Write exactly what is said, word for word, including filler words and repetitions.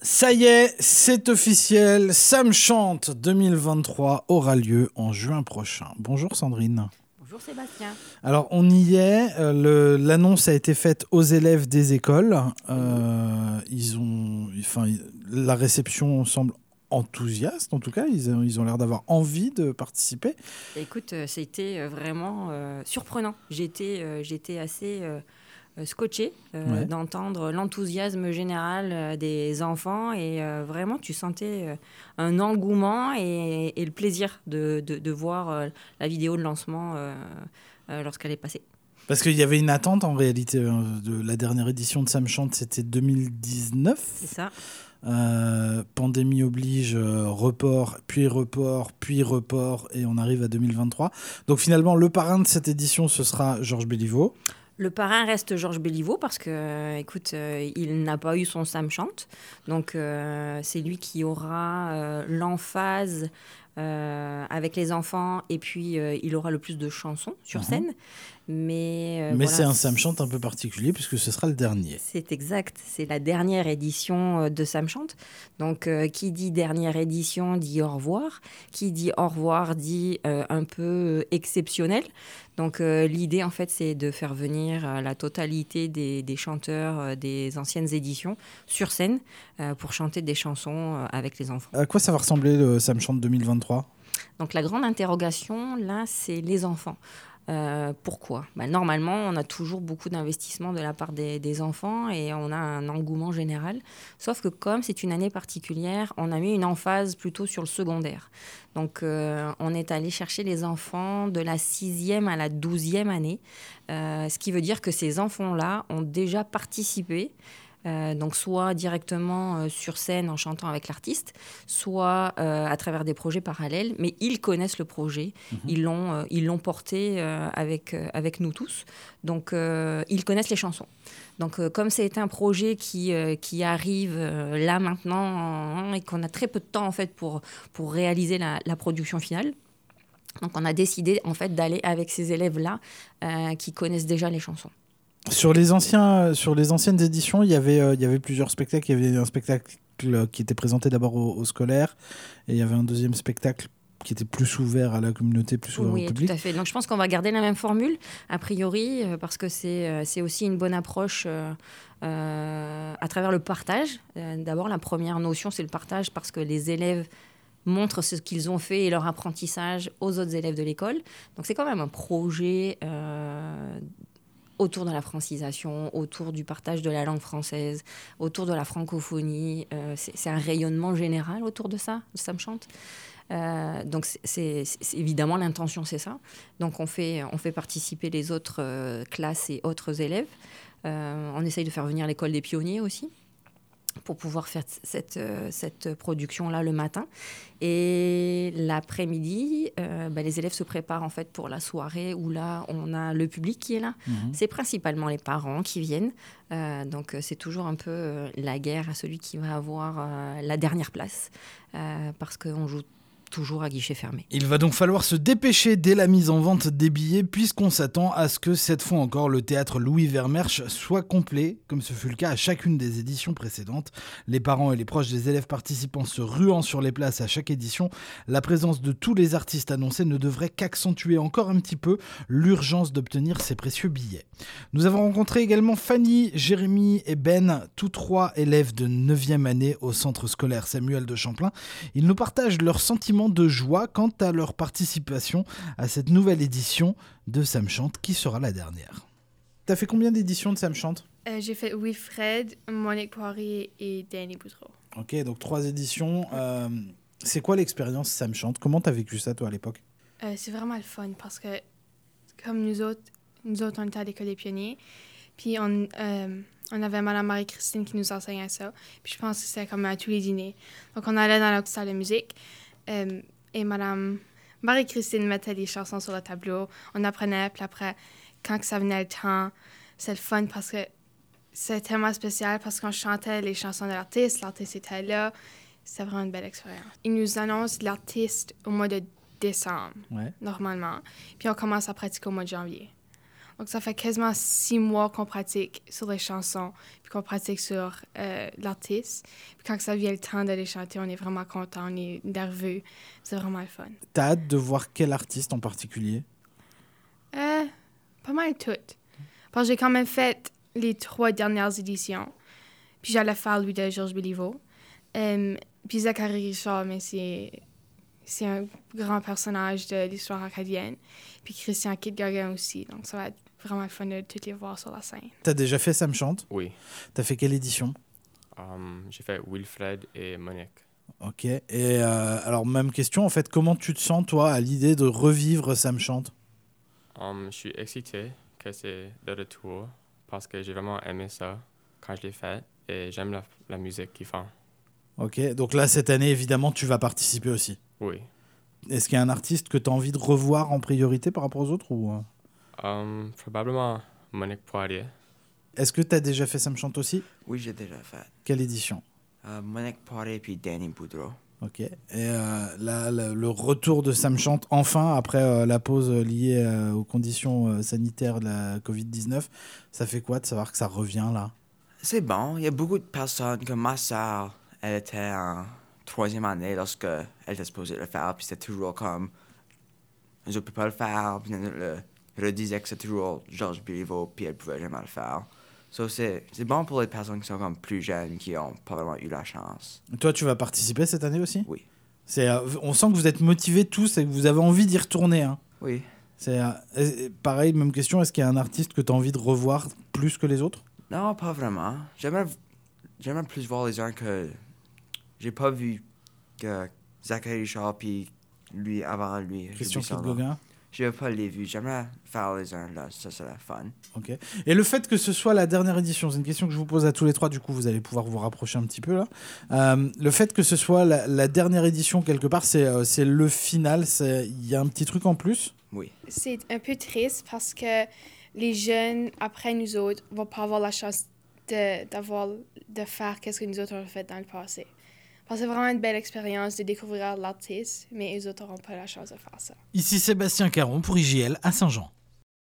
Ça y est, c'est officiel, Sam Chante deux mille vingt-trois aura lieu en juin prochain. Bonjour Sandrine. Bonjour Sébastien. Alors on y est, euh, le, l'annonce a été faite aux élèves des écoles. Euh, ils ont, enfin, la réception semble enthousiaste, en tout cas, ils, ils ont l'air d'avoir envie de participer. Écoute, euh, c'était vraiment euh, surprenant. J'étais, euh, j'étais assez euh, scotché euh, Ouais. d'entendre l'enthousiasme général euh, des enfants et euh, vraiment tu sentais euh, un engouement et, et le plaisir de, de, de voir euh, la vidéo de lancement euh, euh, lorsqu'elle est passée. Parce qu'il y avait une attente en réalité euh, de la dernière édition de Sam Chante, c'était deux mille dix-neuf. C'est ça. Euh, pandémie oblige, euh, report, puis report, puis report, et on arrive à deux mille vingt-trois. Donc finalement, le parrain de cette édition, ce sera Georges Béliveau. Le parrain reste Georges Béliveau parce que, euh, écoute, euh, il n'a pas eu son Sam Chante. Donc, euh, c'est lui qui aura euh, l'emphase euh, avec les enfants et puis euh, il aura le plus de chansons sur Mmh. scène. Mais, euh, Mais voilà, c'est un Sam Chante un peu particulier puisque ce sera le dernier. C'est exact, c'est la dernière édition euh, de Sam Chante. Donc, euh, qui dit dernière édition dit au revoir. Qui dit au revoir dit euh, un peu euh, exceptionnel. Donc, euh, l'idée, en fait, c'est de faire venir euh, la totalité des, des chanteurs euh, des anciennes éditions sur scène euh, pour chanter des chansons euh, avec les enfants. À quoi ça va ressembler le Sam Chante deux mille vingt-trois ? Donc, la grande interrogation, là, c'est les enfants. Euh, pourquoi ? Bah, normalement, on a toujours beaucoup d'investissement de la part des, des enfants et on a un engouement général. Sauf que comme c'est une année particulière, on a mis une emphase plutôt sur le secondaire. Donc, euh, on est allé chercher les enfants de la sixième à la douzième année, euh, ce qui veut dire que ces enfants-là ont déjà participé. Euh, donc soit directement euh, sur scène en chantant avec l'artiste, soit euh, à travers des projets parallèles, mais ils connaissent le projet, mmh. ils, l'ont, euh, ils l'ont porté euh, avec, euh, avec nous tous, donc euh, ils connaissent les chansons. Donc euh, comme c'est un projet qui, euh, qui arrive euh, là maintenant hein, et qu'on a très peu de temps en fait pour, pour réaliser la, la production finale, donc on a décidé en fait d'aller avec ces élèves-là euh, qui connaissent déjà les chansons. Sur les, anciens, sur les anciennes éditions, il y avait, euh, il y avait plusieurs spectacles. Il y avait un spectacle qui était présenté d'abord aux, aux scolaires et il y avait un deuxième spectacle qui était plus ouvert à la communauté, plus ouvert oui, au public. Oui, tout à fait. Donc je pense qu'on va garder la même formule, a priori, euh, parce que c'est, euh, c'est aussi une bonne approche euh, euh, à travers le partage. Euh, d'abord, la première notion, c'est le partage parce que les élèves montrent ce qu'ils ont fait et leur apprentissage aux autres élèves de l'école. Donc c'est quand même un projet euh, autour de la francisation, autour du partage de la langue française, autour de la francophonie. Euh, c'est, c'est un rayonnement général autour de ça, de Sam Chante. Euh, donc c'est, c'est, c'est évidemment l'intention, c'est ça. Donc on fait, on fait participer les autres euh, classes et autres élèves. Euh, on essaye de faire venir l'école des pionniers aussi pour pouvoir faire cette, euh, cette production-là le matin. Et l'après-midi, euh, bah, les élèves se préparent en fait pour la soirée où là, on a le public qui est là. Mmh. C'est principalement les parents qui viennent. Euh, donc, c'est toujours un peu euh, la guerre à celui qui va avoir euh, la dernière place euh, parce qu'on joue toujours à guichet fermé. Il va donc falloir se dépêcher dès la mise en vente des billets puisqu'on s'attend à ce que cette fois encore le théâtre Louis Vermersch soit complet, comme ce fut le cas à chacune des éditions précédentes. Les parents et les proches des élèves participants se ruant sur les places à chaque édition, la présence de tous les artistes annoncés ne devrait qu'accentuer encore un petit peu l'urgence d'obtenir ces précieux billets. Nous avons rencontré également Fanny, Jérémy et Ben, tous trois élèves de neuvième année au centre scolaire Samuel de Champlain. Ils nous partagent leurs sentiments de joie quant à leur participation à cette nouvelle édition de Sam Chante qui sera la dernière. T'as fait combien d'éditions de Sam Chante ? euh, J'ai fait Wilfred, Monique Poirier et Danny Boudreau. Ok, donc trois éditions. Euh, c'est quoi l'expérience Sam Chante ? Comment t'as vécu ça toi à l'époque ? euh, C'est vraiment le fun parce que comme nous autres, nous autres on était à l'école des pionniers, puis on, euh, on avait Mme Marie-Christine qui nous enseignait ça, puis je pense que c'était comme à tous les dîners. Donc on allait dans la salle de musique. Euh, et Mme Marie-Christine mettait les chansons sur le tableau. On apprenait, puis après, quand que ça venait le temps, c'est le fun parce que c'est tellement spécial parce qu'on chantait les chansons de l'artiste, l'artiste était là. C'était vraiment une belle expérience. Ils nous annoncent l'artiste au mois de décembre, ouais. Normalement. Puis on commence à pratiquer au mois de janvier. Donc, ça fait quasiment six mois qu'on pratique sur les chansons, puis qu'on pratique sur euh, l'artiste. Puis quand ça vient le temps d'aller chanter, on est vraiment content, on est nerveux. C'est vraiment le fun. T'as hâte de voir quel artiste en particulier? Euh, pas mal toutes. Parce que j'ai quand même fait les trois dernières éditions. Puis j'allais faire lui de Georges Béliveau. Um, puis Zachary Richard, mais c'est... C'est un grand personnage de l'histoire acadienne. Puis Christian Kidgagan aussi. Donc, ça va être vraiment fun de toutes les voir sur la scène. T'as déjà fait Ça me chante? Oui. T'as fait quelle édition? Um, j'ai fait Wilfred et Monique. Ok. Et euh, alors, même question, en fait, comment tu te sens, toi, à l'idée de revivre Ça me chante? Um, je suis excité que c'est de retour parce que j'ai vraiment aimé ça quand je l'ai fait et j'aime la, la musique qu'ils font. Ok. Donc là, cette année, évidemment, tu vas participer aussi. Oui. Est-ce qu'il y a un artiste que tu as envie de revoir en priorité par rapport aux autres ou... Um, probablement Monique Poirier. Est-ce que tu as déjà fait Ça me chante aussi? Oui, j'ai déjà fait. Quelle édition? Euh, Monique Poirier puis Danny Boudreau. Ok. Et euh, là, le, le retour de Ça me chante enfin, après euh, la pause liée euh, aux conditions euh, sanitaires de la covid dix-neuf, ça fait quoi de savoir que ça revient là? C'est bon. Il y a beaucoup de personnes, comme ma soeur, elle était en troisième année lorsque elle était supposée le faire, puis c'était toujours comme je peux pas le faire, puis elle le redisait que c'est toujours Georges Béliveau, puis elle pouvait jamais le faire. So c'est, c'est bon pour les personnes qui sont comme plus jeunes, qui ont pas vraiment eu la chance. Toi, tu vas participer cette année aussi? Oui. C'est, euh, on sent que vous êtes motivés tous et que vous avez envie d'y retourner. Hein. Oui. C'est, euh, pareil, même question, est-ce qu'il y a un artiste que tu as envie de revoir plus que les autres? Non, pas vraiment. J'aimerais, j'aimerais plus voir les uns que j'ai pas vu que Zachary Richard puis lui avant lui. Christian J'oublie son nom. Kidgagan. Je n'ai pas les vus. J'aimerais faire les uns là, ça serait fun. Ok. Et le fait que ce soit la dernière édition, c'est une question que je vous pose à tous les trois, du coup vous allez pouvoir vous rapprocher un petit peu là. Euh, le fait que ce soit la, la dernière édition quelque part, c'est, euh, c'est le final, il y a un petit truc en plus? Oui. C'est un peu triste parce que les jeunes, après nous autres, vont pas avoir la chance de, d'avoir, de faire ce que nous autres avons fait dans le passé. Parce que c'est vraiment une belle expérience de découvrir l'artiste, mais les autres n'auront pas la chance de faire ça. Ici Sébastien Caron pour I J L à Saint-Jean.